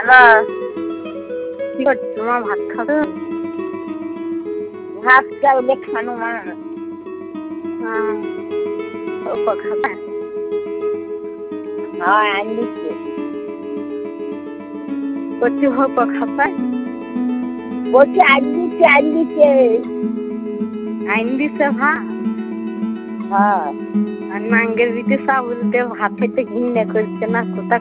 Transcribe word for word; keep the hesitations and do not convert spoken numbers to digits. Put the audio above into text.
Hello, কি করছো মা? ভাত খাবে? ভাত চাউলে খানো মা। হ্যাঁ, অল্প খাবে? হ্যাঁ, আনলিছে। কচি অল্প খাবে? বলছি আনলিছে আনলিছে। আইন দিছে ভাত? হ্যাঁ। আর নাঙ্গের বিটে চাউল দিয়ে ভাত খেতে ঘৃণা করছে না কোথা